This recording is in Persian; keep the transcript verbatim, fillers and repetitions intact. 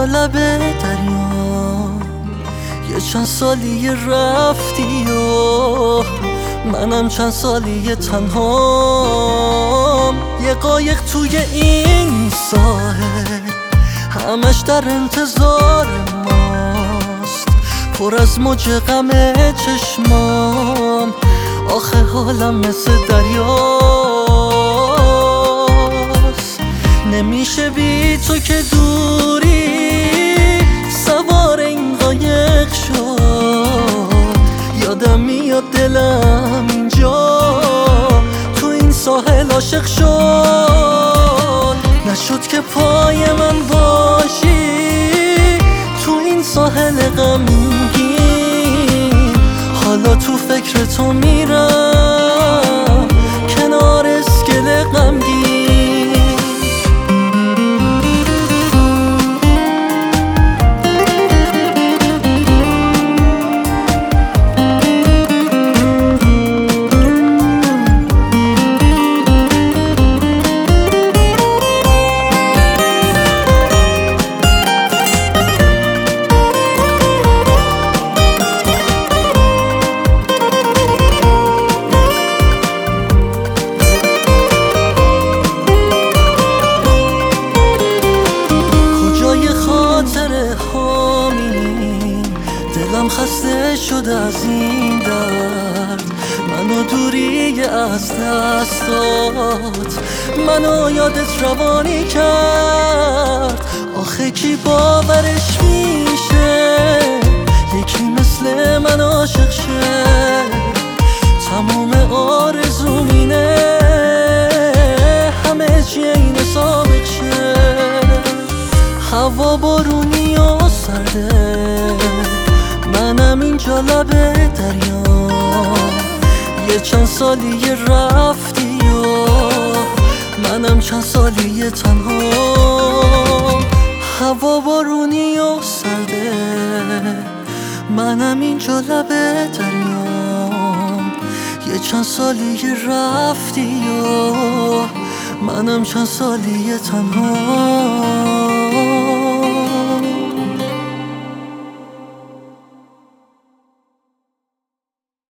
اینجا لب دریا، یه چند سالی رفتی و منم چند سالی تنهام. یه قایق توی این ساحل همش در انتظار ماست، پر از موج غم چشمام، آخه حالم مثل دریاست. نمیشه بی تو که دوری، سوار این قایق شد. یادم میاد دلم اینجا تو این ساحل عاشق شد. نشد که پای من باشی تو این ساحل غمگین، حالا تو فکر تو میرم کنار اسکله غمگین. دلم خسته شده از این درد، منو دوری از دستات، منو یادت روانی کرد. آخه کی باورش میشه یکی مثل من عاشق شه؟ تمام آرزوم اینه همه چی این سابق شه. هوا بارونی و سرده، منم اینجا لب دریا، یه چند سالی رفتی و منم چند سالی تنها. هوا بارونی و سرده، منم اینجا لب دریا، یه چند سالی رفتی و منم چند سالی تنها.